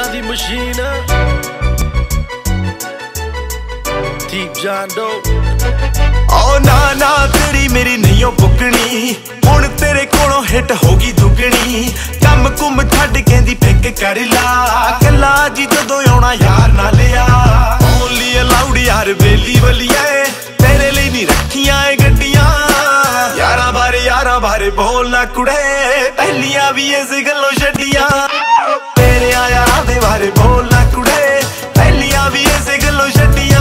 ਪਿਆਰਾਂ ਦੀ machine ਦੀਪ ਜਾਂਦੋ ਓ ਨਾ ਨਾ ਤੇਰੀ ਮੇਰੀ ਨਹੀਂ ਪੁੱਕਣੀ ਹੁਣ ਤੇਰੇ ਕੋਲੋਂ ਹਿੱਟ ਹੋ ਗਈ ਦੁੱਗਣੀ ਕੰਮ ਕੁੰਮ ਛੱਡ ਕਹਿੰਦੀ ਪਿੱਕ ਕਰ ਲਾ ਕੱਲਾ ਜੀ ਜਦੋਂ ਆਉਣਾ ਯਾਰ ਨਾ ਲਿਆ ਓਨਲੀ ਅਲਾਉਡ ਯਾਰ ਬੇਲੀ ਵਲੀਏ ਤੇਰੇ ਲਈ ਨਹੀਂ ਰੱਖੀਆਂ ਏ ਗੱਡੀਆਂ ਯਾਰਾਂ ਬਾਰੇ ਬੋਲ ਨਾ ਕੁੜੇ ਪਹਿਲੀਆਂ ਵੀ ਇਸ ਗੱਲੋਂ ਛੱਡੀਆਂ ਤੇਰੇ ਯਾਰਾਂ ਦੇ ਬਾਰੇ ਬੋਲ ਨਾ ਕੁੜੇ ਪਹਿਲੀਆਂ ਵੀ ਇਸ ਗੱਲੋਂ ਛੱਡੀਆਂ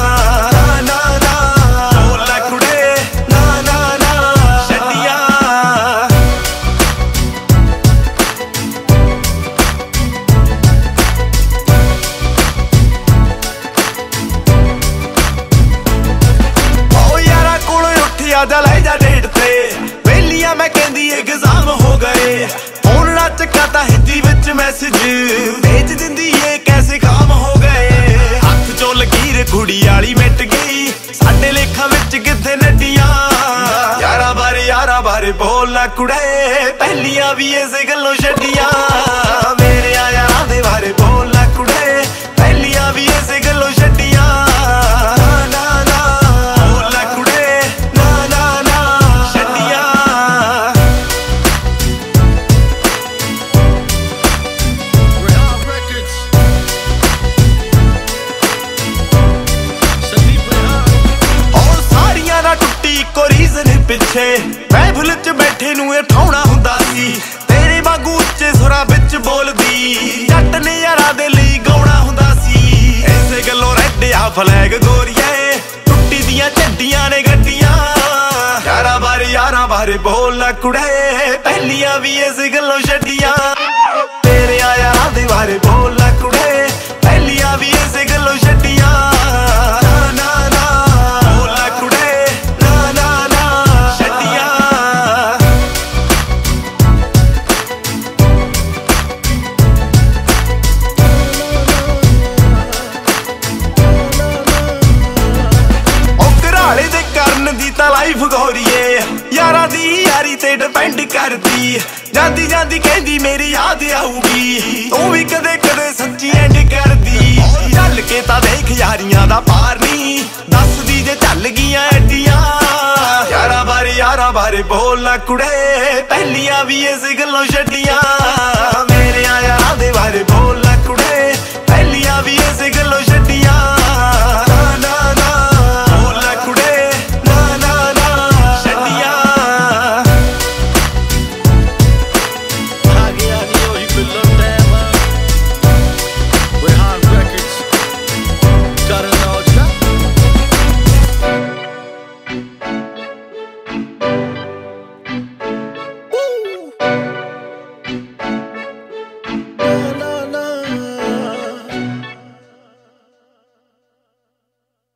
ਜਾ ਲੈ ਜਾ ਡੇਟ ਤੇ ਵੇਲੀਆਂ ਮੈਂ ਕਹਿੰਦੀ ਐਗਜ਼ਾਮ ਹੋ ਗਏ ਹੁਣ ਨਾ ਚੱਕਾ ਹਿੰਦੀ ਵਿੱਚ ਮੈਸੇਜ ਭੇਜ ਦਿੰਦੀ ਏ ਕੈਸੇ ਕੰਮ ਹੋ ਗਏ ਹੱਥ ਚੋਂ ਲਕੀਰ ਕੁੜੀ ਵਾਲੀ ਮਿਟ ਗਈ ਸਾਡੇ ਲੇਖਾਂ ਵਿੱਚ ਕਿੱਥੇ ਨੱਡੀਆਂ ਯਾਰਾਂ ਬਾਰੇ ਬੋਲ ਨਾ ਕੁੜੇ ਪਹਿਲੀਆਂ ਵੀ ਇਸੇ ਗੱਲੋਂ ਛੱਡੀਆਂ ਮੇਰੇ ਯਾਰਾਂ ਦੇ ਬਾਰੇ ਬੋਲ ਨਾ ਕੁੜੇ ਪਹਿਲੀਆਂ ਵੀ ਇਸੇ ਗੱਲੋਂ ਛੱਡੀਆਂ ਪਿੱਛੇ ਮਹਿਫਿਲ ਚ ਬੈਠੇ ਨੂੰ ਇਹ ਠਾਉਣਾ ਹੁੰਦਾ ਸੀ ਤੇਰੇ ਵਾਂਗੂ ਉੱਚੇ ਸੁਰਾਂ ਵਿੱਚ ਬੋਲਦੀ ਜੱਟ ਨੇ ਯਾਰਾਂ ਦੇ ਲਈ ਗਾਉਣਾ ਹੁੰਦਾ ਸੀ ਐਸੇ ਗੱਲੋਂ ਰੈੱਡਿਆ ਫਲੈਗ ਗੋਰੀਏ ਟੁੱਟੀ ਦੀਆਂ ਝੰਡੀਆਂ ਨੇ ਗੱਡੀਆਂ ਯਾਰਾਂ ਬਾਰੇ ਬੋਲ ਨਾ ਕੁੜੇ ਪਹਿਲੀਆਂ ਵੀ ਇਸ ਗੱਲੋਂ ਛੱਡੀਆਂ ਤੇਰੇ ਯਾਰਾਂ ਦੇ ਬਾਰੇ ਬੋਲ ਨਾ ਕੁੜੇ ਪਹਿਲੀਆਂ ਵੀ ਇਸ ਗੱਲੋਂ ਛੱਡੀਆਂ ਲਾਈਫ ਗੋਰੀਏ ਯਾਰਾਂ ਦੀ ਯਾਰੀ ਤੇ ਡਿਪੈਂਡ ਕਰਦੀ ਜਾਂਦੀ ਜਾਂਦੀ ਕਹਿੰਦੀ ਮੇਰੀ ਯਾਦ ਆਊਗੀ ਤੂੰ ਵੀ ਕਦੇ ਕਦੇ ਸੱਚੀ ਐਂਡ ਕਰਦੀ ਚੱਲ ਕੇ ਤਾਂ ਦੇਖ ਯਾਰੀਆਂ ਦਾ ਪਾਰ ਨਹੀਂ ਦੱਸਦੀ ਜੇ ਚੱਲ ਗਈਆਂ ਐਡੀਆਂ ਯਾਰਾਂ ਬਾਰੇ ਬੋਲ ਨਾ ਕੁੜੇ ਪਹਿਲੀਆਂ ਵੀ ਇਸ ਗੱਲੋਂ ਛੱਡੀਆਂ ਮੇਰੇ ਯਾਰਾਂ ਦੇ ਬਾਰੇ ਬੋਲ ਨਾ ਕੁੜੇ ਪਹਿਲੀਆਂ ਵੀ ਇਸ